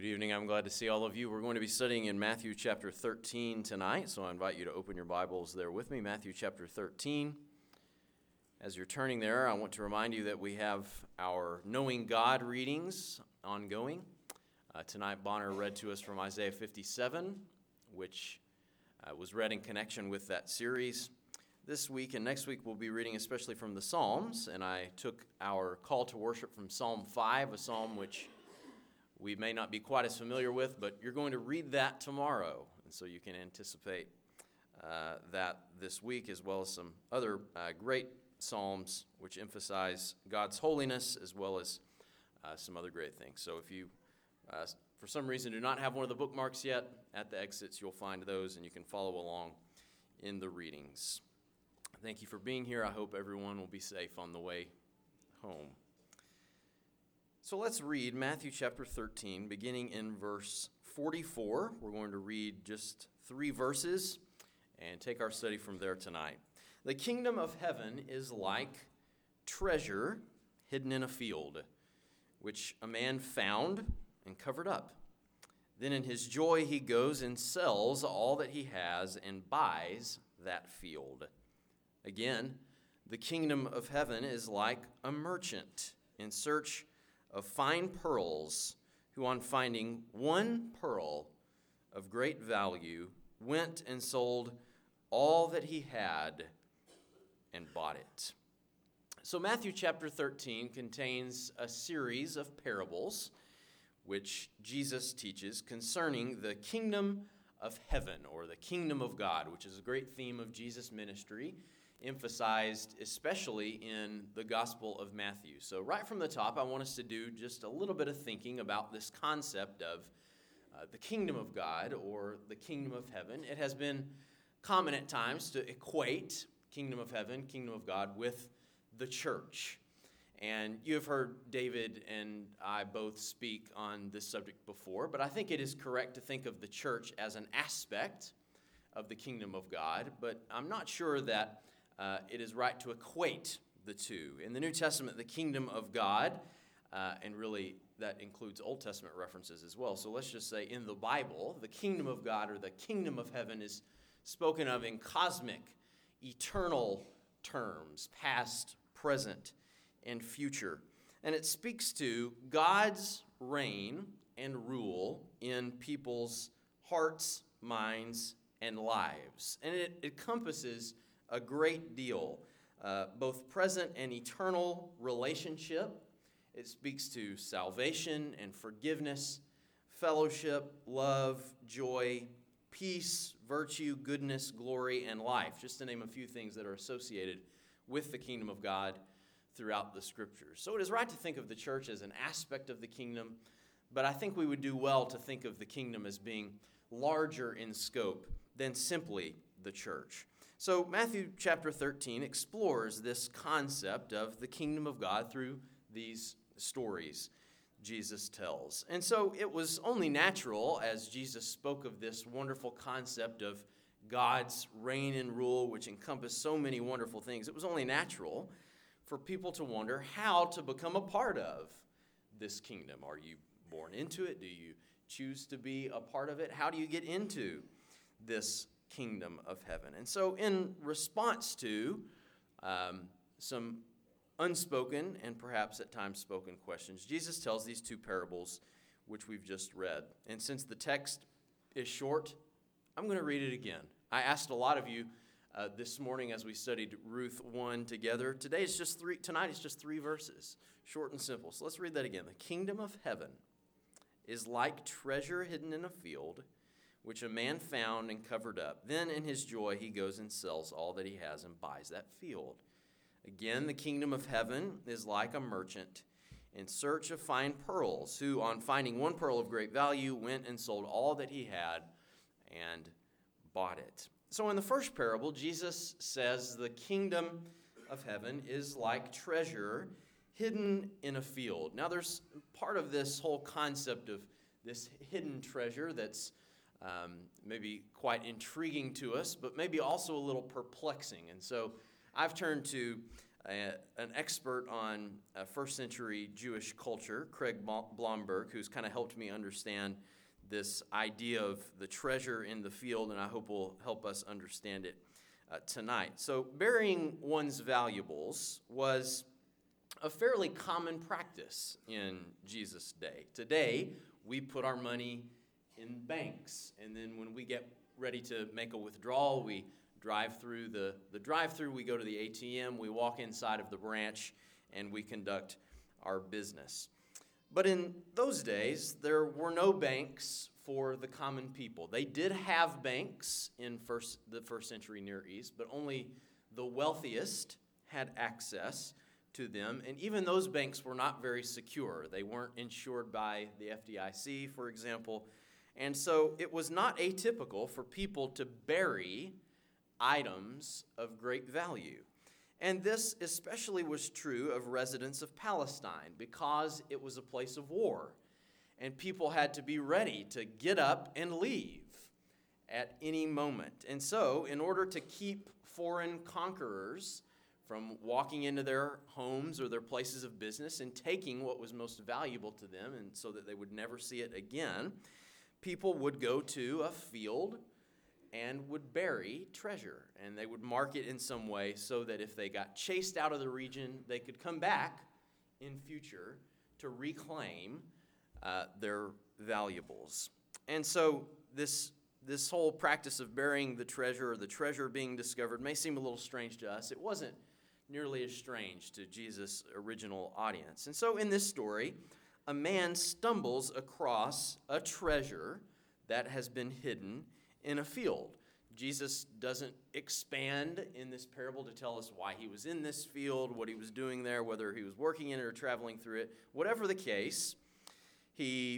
Good evening. I'm glad to see all of you. We're going to be studying in Matthew chapter 13 tonight, so I invite you to open your Bibles there with me, Matthew chapter 13. As you're turning there, I want to remind you that we have our Knowing God readings ongoing. Tonight, Bonner read to us from Isaiah 57, which was read in connection with that series. This week and next week, we'll be reading especially from the Psalms, and I took our call to worship from Psalm 5, a psalm which we may not be quite as familiar with, but you're going to read that tomorrow, and so you can anticipate that this week, as well as some other great psalms which emphasize God's holiness, as well as some other great things. So if you, for some reason, do not have one of the bookmarks yet, at the exits you'll find those, and you can follow along in the readings. Thank you for being here. I hope everyone will be safe on the way home. So let's read Matthew chapter 13, beginning in verse 44. We're going to read just 3 verses and take our study from there tonight. The kingdom of heaven is like treasure hidden in a field, which a man found and covered up. Then in his joy he goes and sells all that he has and buys that field. Again, the kingdom of heaven is like a merchant in search of fine pearls, who on finding one pearl of great value went and sold all that he had and bought it. So Matthew chapter 13 contains a series of parables which Jesus teaches concerning the kingdom of heaven, or the kingdom of God, which is a great theme of Jesus' ministry, emphasized especially in the Gospel of Matthew. So right from the top, I want us to do just a little bit of thinking about this concept of the kingdom of God, or the kingdom of heaven. It has been common at times to equate kingdom of heaven, kingdom of God, with the church. And you have heard David and I both speak on this subject before, but I think it is correct to think of the church as an aspect of the kingdom of God, but I'm not sure that it is right to equate the two. In the New Testament, the kingdom of God, and really that includes Old Testament references as well. So let's just say in the Bible, the kingdom of God, or the kingdom of heaven, is spoken of in cosmic, eternal terms, past, present, and future. And it speaks to God's reign and rule in people's hearts, minds, and lives. And it encompasses a great deal, both present and eternal relationship. It speaks to salvation and forgiveness, fellowship, love, joy, peace, virtue, goodness, glory, and life, just to name a few things that are associated with the kingdom of God throughout the Scriptures. So it is right to think of the church as an aspect of the kingdom, but I think we would do well to think of the kingdom as being larger in scope than simply the church. So Matthew chapter 13 explores this concept of the kingdom of God through these stories Jesus tells. And so it was only natural, as Jesus spoke of this wonderful concept of God's reign and rule, which encompassed so many wonderful things, it was only natural for people to wonder how to become a part of this kingdom. Are you born into it? Do you choose to be a part of it? How do you get into this kingdom of heaven? And so in response to some unspoken and perhaps at times spoken questions, Jesus tells these 2 parables which we've just read. And since the text is short, I'm going to read it again. I asked a lot of you this morning as we studied Ruth 1 together. Tonight is just 3 verses, short and simple. So let's read that again. The kingdom of heaven is like treasure hidden in a field, which a man found and covered up. Then in his joy he goes and sells all that he has and buys that field. Again, the kingdom of heaven is like a merchant in search of fine pearls, who on finding one pearl of great value went and sold all that he had and bought it. So in the first parable, Jesus says the kingdom of heaven is like treasure hidden in a field. Now there's part of this whole concept of this hidden treasure that's maybe quite intriguing to us, but maybe also a little perplexing. And so I've turned to an expert on first century Jewish culture, Craig Blomberg, who's kind of helped me understand this idea of the treasure in the field, and I hope will help us understand it tonight. So burying one's valuables was a fairly common practice in Jesus' day. Today, we put our money in banks, and then when we get ready to make a withdrawal, we drive through the drive-through, we go to the ATM, we walk inside of the branch, and we conduct our business. But in those days, there were no banks for the common people. They did have banks in the first century Near East, but only the wealthiest had access to them, and even those banks were not very secure. They weren't insured by the FDIC, for example, and so it was not atypical for people to bury items of great value. And this especially was true of residents of Palestine because it was a place of war, and people had to be ready to get up and leave at any moment. And so, in order to keep foreign conquerors from walking into their homes or their places of business and taking what was most valuable to them, and so that they would never see it again, people would go to a field and would bury treasure, and they would mark it in some way so that if they got chased out of the region, they could come back in future to reclaim their valuables. And so this whole practice of burying the treasure, or the treasure being discovered, may seem a little strange to us. It wasn't nearly as strange to Jesus' original audience. And so in this story, a man stumbles across a treasure that has been hidden in a field. Jesus doesn't expand in this parable to tell us why he was in this field, what he was doing there, whether he was working in it or traveling through it. Whatever the case, he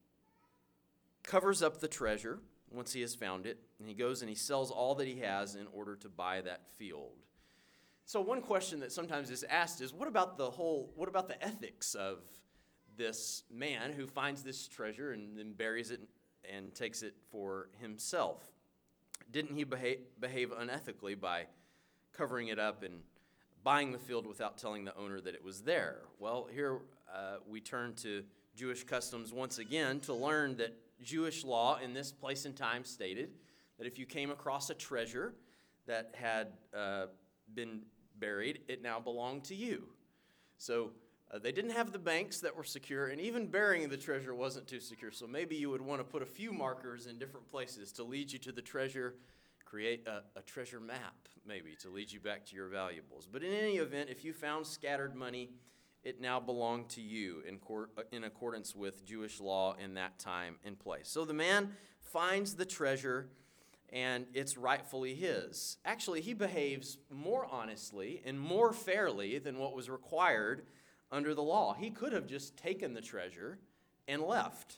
covers up the treasure once he has found it, and he goes and he sells all that he has in order to buy that field. So one question that sometimes is asked is, what about the ethics of this man who finds this treasure and then buries it and takes it for himself? Didn't he behave unethically by covering it up and buying the field without telling the owner that it was there? Well, here we turn to Jewish customs once again to learn that Jewish law in this place and time stated that if you came across a treasure that had been buried, it now belonged to you. So they didn't have the banks that were secure, and even burying the treasure wasn't too secure. So maybe you would want to put a few markers in different places to lead you to the treasure, create a treasure map maybe to lead you back to your valuables. But in any event, if you found scattered money, it now belonged to you in accordance with Jewish law in that time and place. So the man finds the treasure, and it's rightfully his. Actually, he behaves more honestly and more fairly than what was required under the law. He could have just taken the treasure and left.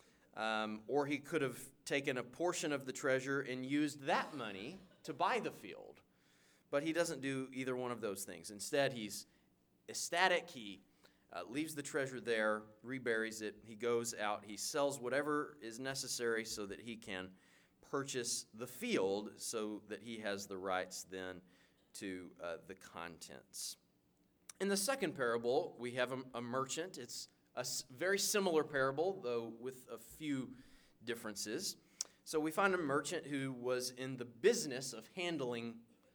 Or he could have taken a portion of the treasure and used that money to buy the field. But he doesn't do either one of those things. Instead, he's ecstatic. He leaves the treasure there, reburies it. He goes out. He sells whatever is necessary so that he can purchase the field, so that he has the rights then to the contents. In the second parable, we have a merchant. It's a very similar parable, though with a few differences. So we find a merchant who was in the business of handling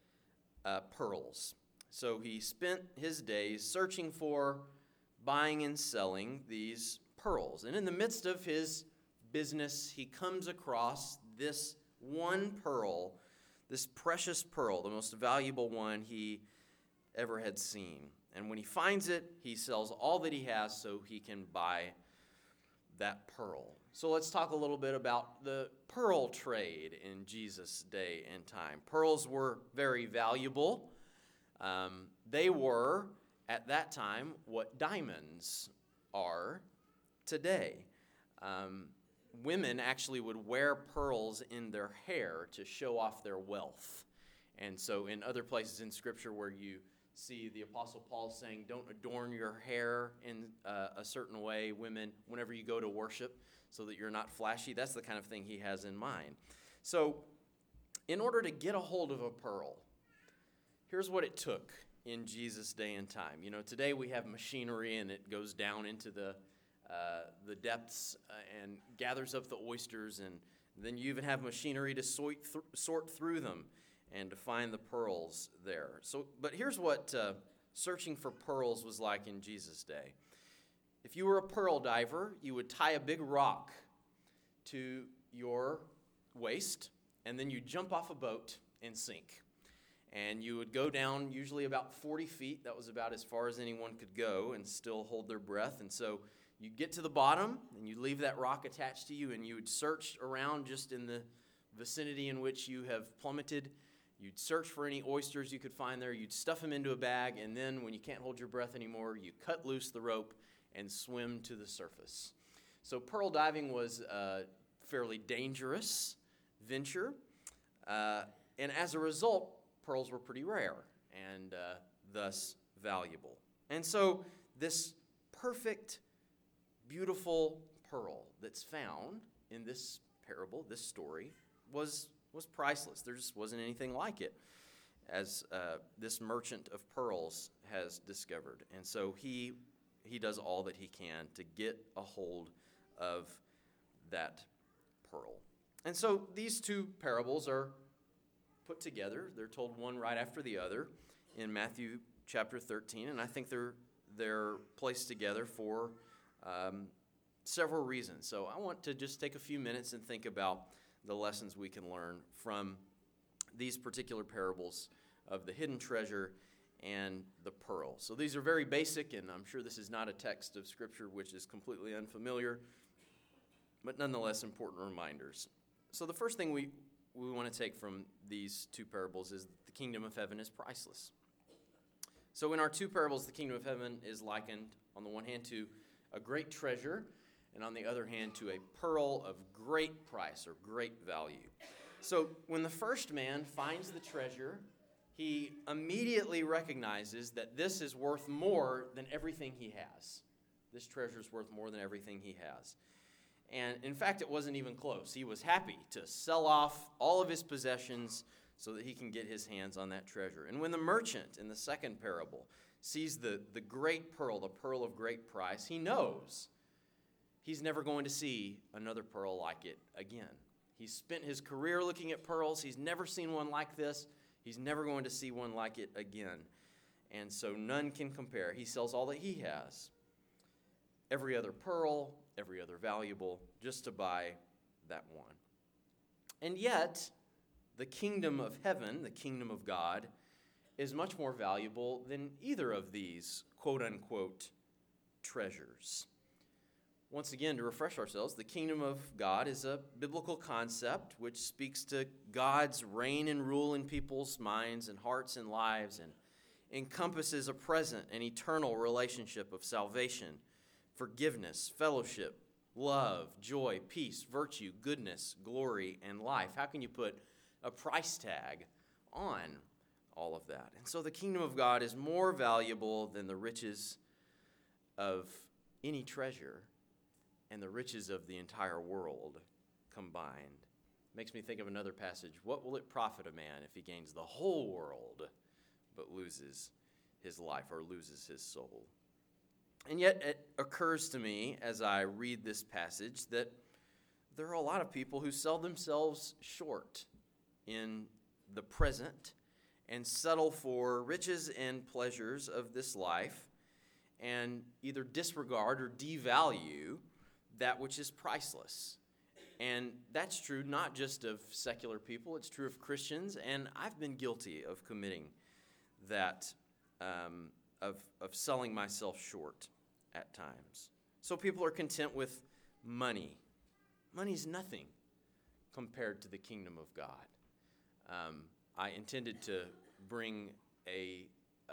pearls. So he spent his days searching for, buying and selling these pearls. And in the midst of his business, he comes across this one pearl, this precious pearl, the most valuable one he ever had seen. And when he finds it, he sells all that he has so he can buy that pearl. So let's talk a little bit about the pearl trade in Jesus' day and time. Pearls were very valuable. They were, at that time, what diamonds are today. Women actually would wear pearls in their hair to show off their wealth. And so in other places in Scripture where you see the Apostle Paul saying, don't adorn your hair in a certain way, women, whenever you go to worship, so that you're not flashy, that's the kind of thing he has in mind. So in order to get a hold of a pearl, here's what it took in Jesus' day and time. You know, today we have machinery and it goes down into the depths and gathers up the oysters, and then you even have machinery to sort through them and to find the pearls there. But here's what searching for pearls was like in Jesus' day. If you were a pearl diver, you would tie a big rock to your waist, and then you'd jump off a boat and sink. And you would go down usually about 40 feet. That was about as far as anyone could go and still hold their breath. And so you'd get to the bottom, and you'd leave that rock attached to you, and you would search around just in the vicinity in which you have plummeted. You'd search for any oysters you could find there. You'd stuff them into a bag, and then when you can't hold your breath anymore, you cut loose the rope and swim to the surface. So pearl diving was a fairly dangerous venture, and as a result, pearls were pretty rare and thus valuable. And so this perfect, beautiful pearl that's found in this parable, this story, was priceless. There just wasn't anything like it, as this merchant of pearls has discovered. And so he does all that he can to get a hold of that pearl. And so these two parables are put together. They're told one right after the other in Matthew chapter 13, and I think they're placed together for several reasons. So I want to just take a few minutes and think about the lessons we can learn from these particular parables of the hidden treasure and the pearl. So these are very basic, and I'm sure this is not a text of Scripture which is completely unfamiliar, but nonetheless important reminders. So the first thing we want to take from these two parables is the kingdom of heaven is priceless. So in our two parables, the kingdom of heaven is likened, on the one hand, to a great treasure, and on the other hand, to a pearl of great price or great value. So when the first man finds the treasure, he immediately recognizes that this is worth more than everything he has. This treasure is worth more than everything he has. And in fact, it wasn't even close. He was happy to sell off all of his possessions so that he can get his hands on that treasure. And when the merchant in the second parable sees the great pearl, the pearl of great price, he knows he's never going to see another pearl like it again. He's spent his career looking at pearls. He's never seen one like this. He's never going to see one like it again. And so none can compare. He sells all that he has, every other pearl, every other valuable, just to buy that one. And yet, the kingdom of heaven, the kingdom of God, is much more valuable than either of these quote-unquote treasures. Once again, to refresh ourselves, the kingdom of God is a biblical concept which speaks to God's reign and rule in people's minds and hearts and lives, and encompasses a present and eternal relationship of salvation, forgiveness, fellowship, love, joy, peace, virtue, goodness, glory, and life. How can you put a price tag on all of that? And so the kingdom of God is more valuable than the riches of any treasure and the riches of the entire world combined. Makes me think of another passage. What will it profit a man if he gains the whole world but loses his life or loses his soul? And yet it occurs to me as I read this passage that there are a lot of people who sell themselves short in the present and settle for riches and pleasures of this life and either disregard or devalue that which is priceless. And that's true not just of secular people, it's true of Christians, and I've been guilty of committing that, of selling myself short at times. So people are content with money. Money's nothing compared to the kingdom of God. I intended to bring a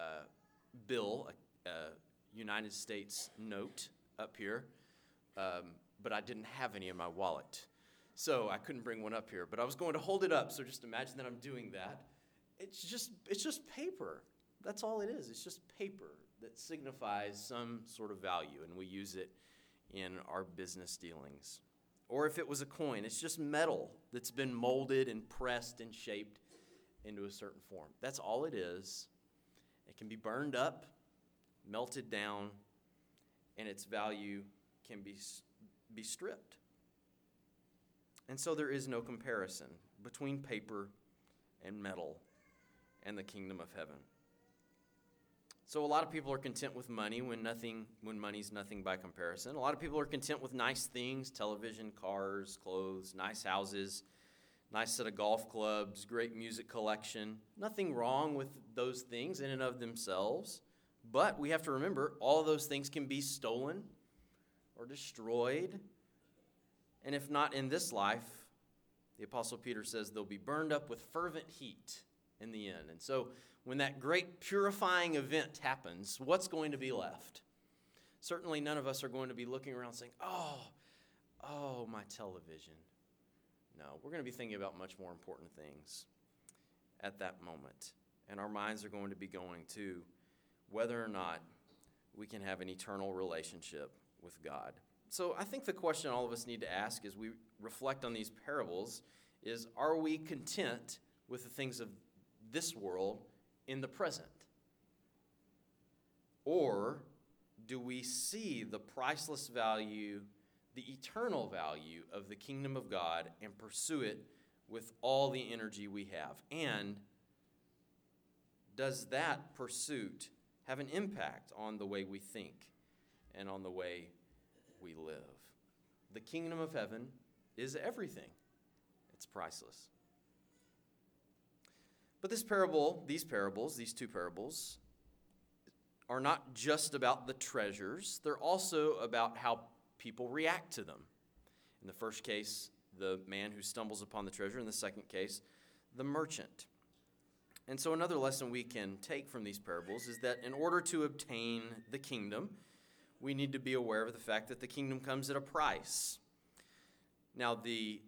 bill, a United States note up here, but I didn't have any in my wallet. So I couldn't bring one up here, but I was going to hold it up, so just imagine that I'm doing that. It's just paper. That's all it is. It's just paper that signifies some sort of value, and we use it in our business dealings. Or if it was a coin, it's just metal that's been molded and pressed and shaped into a certain form. That's all it is, It can be burned up, melted down, and its value can be stripped. And so there is no comparison between paper and metal and the kingdom of heaven. So a lot of people are content with money when money's nothing by comparison. A lot of people are content with nice things, television, cars, clothes, nice houses, nice set of golf clubs, great music collection. Nothing wrong with those things in and of themselves. But we have to remember, all of those things can be stolen or destroyed. And if not in this life, the Apostle Peter says they'll be burned up with fervent heat in the end. And so when that great purifying event happens, what's going to be left? Certainly none of us are going to be looking around saying, oh, my television. No, we're going to be thinking about much more important things at that moment. And our minds are going to be going to whether or not we can have an eternal relationship with God. So I think the question all of us need to ask as we reflect on these parables is, are we content with the things of this world in the present? Or do we see the priceless value, the eternal value of the kingdom of God and pursue it with all the energy we have? And does that pursuit have an impact on the way we think and on the way we live? The kingdom of heaven is everything. It's priceless. But these two parables, are not just about the treasures. They're also about how people react to them. In the first case, the man who stumbles upon the treasure. In the second case, the merchant. And so another lesson we can take from these parables is that in order to obtain the kingdom, we need to be aware of the fact that the kingdom comes at a price. Now, the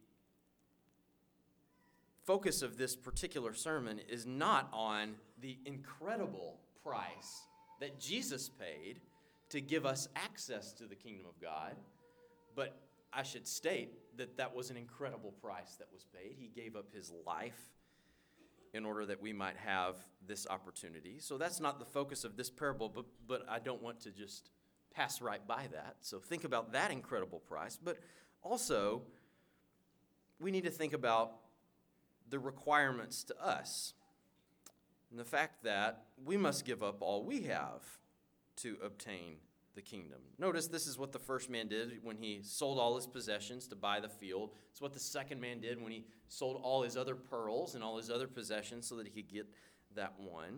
focus of this particular sermon is not on the incredible price that Jesus paid to give us access to the kingdom of God, but I should state that that was an incredible price that was paid. He gave up his life in order that we might have this opportunity. So that's not the focus of this parable, but I don't want to just pass right by that. So think about that incredible price. But also, we need to think about the requirements to us and the fact that we must give up all we have to obtain the kingdom. Notice this is what the first man did when he sold all his possessions to buy the field. It's what the second man did when he sold all his other pearls and all his other possessions so that he could get that one.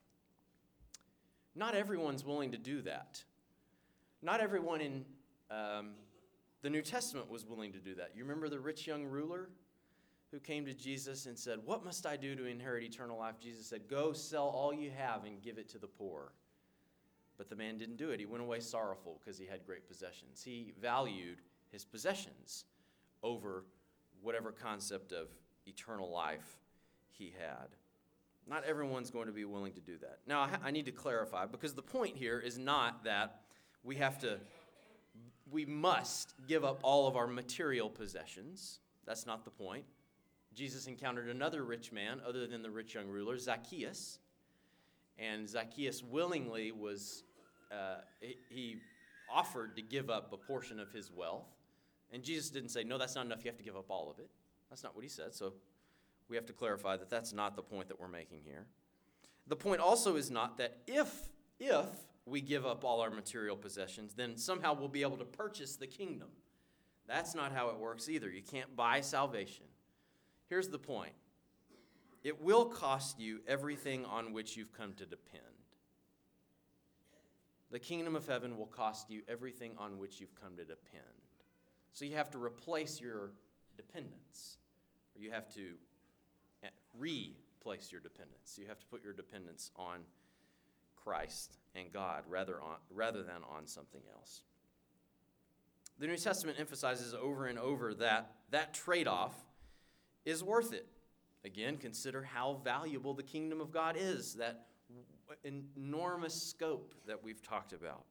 Not everyone's willing to do that. Not everyone in the New Testament was willing to do that. You remember the rich young ruler who came to Jesus and said, "What must I do to inherit eternal life?" Jesus said, "Go sell all you have and give it to the poor." But the man didn't do it. He went away sorrowful because he had great possessions. He valued his possessions over whatever concept of eternal life he had. Not everyone's going to be willing to do that. Now, I need to clarify, because the point here is not that we must give up all of our material possessions. That's not the point. Jesus encountered another rich man other than the rich young ruler, Zacchaeus. And Zacchaeus willingly he offered to give up a portion of his wealth. And Jesus didn't say, "No, that's not enough. You have to give up all of it." That's not what he said. So we have to clarify that that's not the point that we're making here. The point also is not that if we give up all our material possessions, then somehow we'll be able to purchase the kingdom. That's not how it works either. You can't buy salvation. Here's the point. It will cost you everything on which you've come to depend. The kingdom of heaven will cost you everything on which you've come to depend. So you have to replace your dependence, or you have to replace your dependence. You have to put your dependence on Christ and God rather than on something else. The New Testament emphasizes over and over that trade-off is worth it. Again, consider how valuable the kingdom of God is, that enormous scope that we've talked about.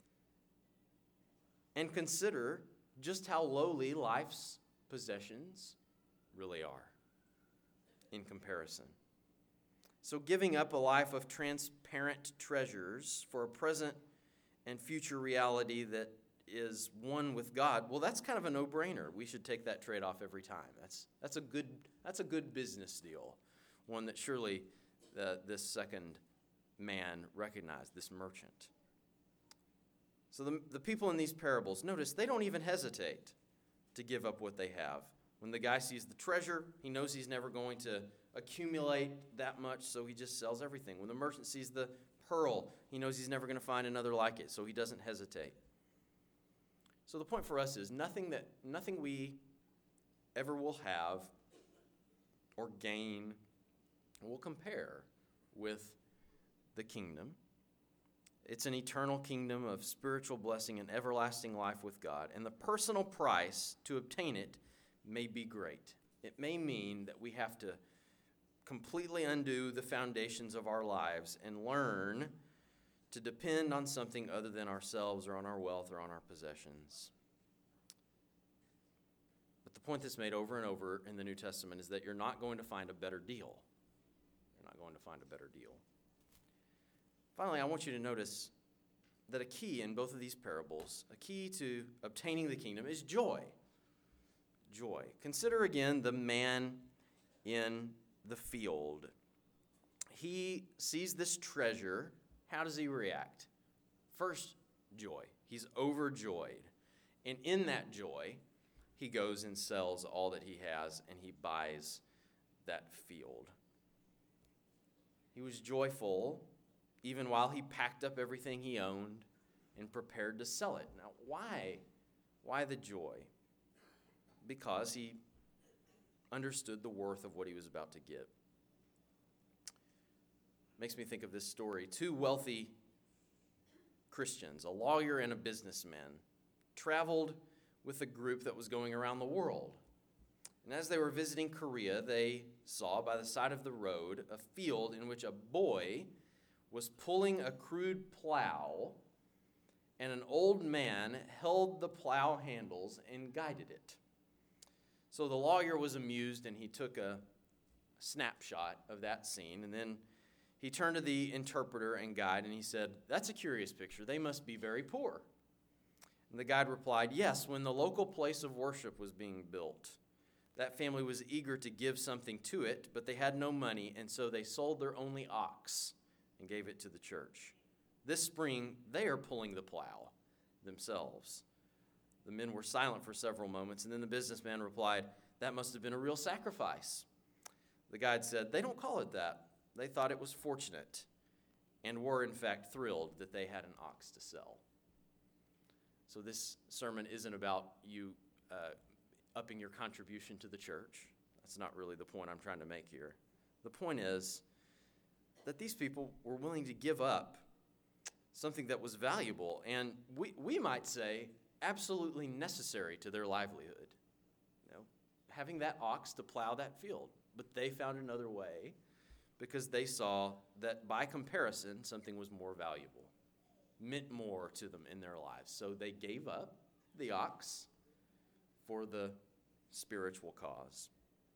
And consider just how lowly life's possessions really are in comparison. So giving up a life of transparent treasures for a present and future reality that is one with God, well, that's kind of a no-brainer. We should take that trade-off every time. That's a good business deal, one that surely this second man recognized, this merchant. So the people in these parables, notice, they don't even hesitate to give up what they have. When the guy sees the treasure, he knows he's never going to accumulate that much, so he just sells everything. When the merchant sees the pearl, he knows he's never going to find another like it, so he doesn't hesitate. So the point for us is nothing we ever will have or gain will compare with the kingdom. It's an eternal kingdom of spiritual blessing and everlasting life with God, and the personal price to obtain it may be great. It may mean that we have to completely undo the foundations of our lives and learn to depend on something other than ourselves or on our wealth or on our possessions. But the point that's made over and over in the New Testament is that you're not going to find a better deal. You're not going to find a better deal. Finally, I want you to notice that a key in both of these parables, a key to obtaining the kingdom, is joy. Joy. Consider again the man in the field. He sees this treasure. How does he react? First, joy. He's overjoyed. And in that joy, he goes and sells all that he has and he buys that field. He was joyful even while he packed up everything he owned and prepared to sell it. Now, why? Why the joy? Because he understood the worth of what he was about to get. Makes me think of this story. Two wealthy Christians, a lawyer and a businessman, traveled with a group that was going around the world. And as they were visiting Korea, they saw by the side of the road a field in which a boy was pulling a crude plow, and an old man held the plow handles and guided it. So the lawyer was amused, and he took a snapshot of that scene, and then he turned to the interpreter and guide, and he said, "That's a curious picture. They must be very poor." And the guide replied, "Yes, when the local place of worship was being built, that family was eager to give something to it, but they had no money, and so they sold their only ox and gave it to the church. This spring, they are pulling the plow themselves." The men were silent for several moments, and then the businessman replied, "That must have been a real sacrifice." The guide said, "They don't call it that. They thought it was fortunate and were, in fact, thrilled that they had an ox to sell." So this sermon isn't about you upping your contribution to the church. That's not really the point I'm trying to make here. The point is that these people were willing to give up something that was valuable and we might say absolutely necessary to their livelihood. You know, having that ox to plow that field. But they found another way because they saw that by comparison, something was more valuable, meant more to them in their lives. So they gave up the ox for the spiritual cause.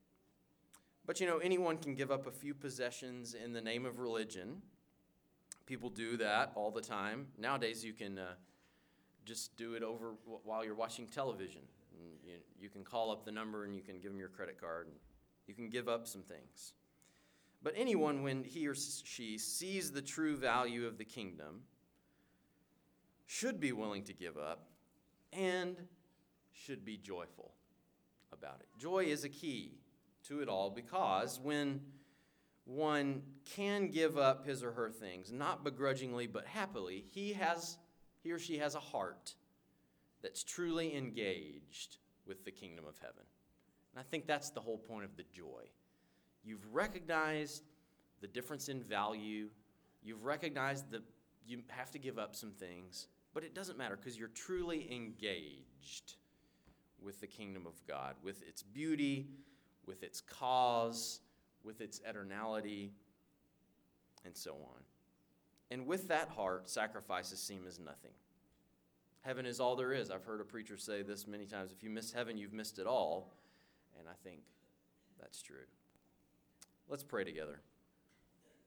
But anyone can give up a few possessions in the name of religion. People do that all the time. Nowadays, you can just do it over while you're watching television. And you can call up the number and you can give them your credit card. And you can give up some things. But anyone, when he or she sees the true value of the kingdom, should be willing to give up and should be joyful about it. Joy is a key to it all because when one can give up his or her things, not begrudgingly but happily, he or she has a heart that's truly engaged with the kingdom of heaven. And I think that's the whole point of the joy. You've recognized the difference in value. You've recognized that you have to give up some things, but it doesn't matter because you're truly engaged with the kingdom of God, with its beauty, with its cause, with its eternality, and so on. And with that heart, sacrifices seem as nothing. Heaven is all there is. I've heard a preacher say this many times. If you miss heaven, you've missed it all. And I think that's true. Let's pray together.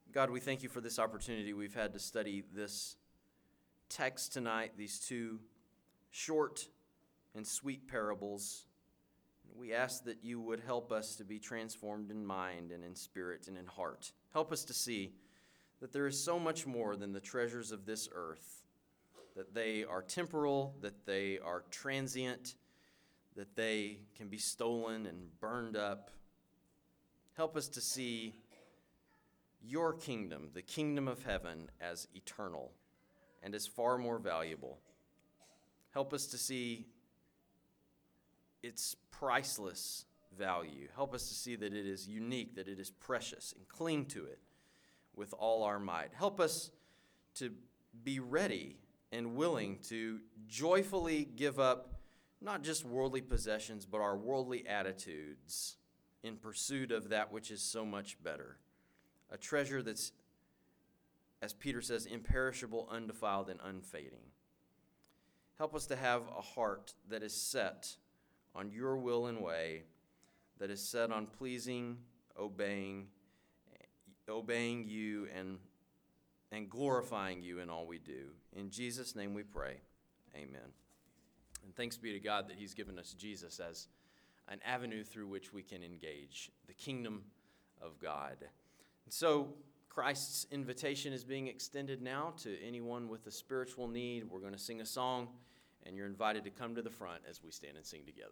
God, we thank you for this opportunity we've had to study this text tonight, these two short and sweet parables. We ask that you would help us to be transformed in mind and in spirit and in heart. Help us to see that there is so much more than the treasures of this earth, that they are temporal, that they are transient, that they can be stolen and burned up. Help us to see your kingdom, the kingdom of heaven, as eternal and as far more valuable. Help us to see its priceless value. Help us to see that it is unique, that it is precious, and cling to it with all our might. Help us to be ready and willing to joyfully give up not just worldly possessions, but our worldly attitudes in pursuit of that which is so much better. A treasure that's, as Peter says, imperishable, undefiled, and unfading. Help us to have a heart that is set on your will and way, that is set on pleasing, obeying you, and glorifying you in all we do. In Jesus' name we pray. Amen. And thanks be to God that he's given us Jesus as an avenue through which we can engage the kingdom of God. And so Christ's invitation is being extended now to anyone with a spiritual need. We're going to sing a song, and you're invited to come to the front as we stand and sing together.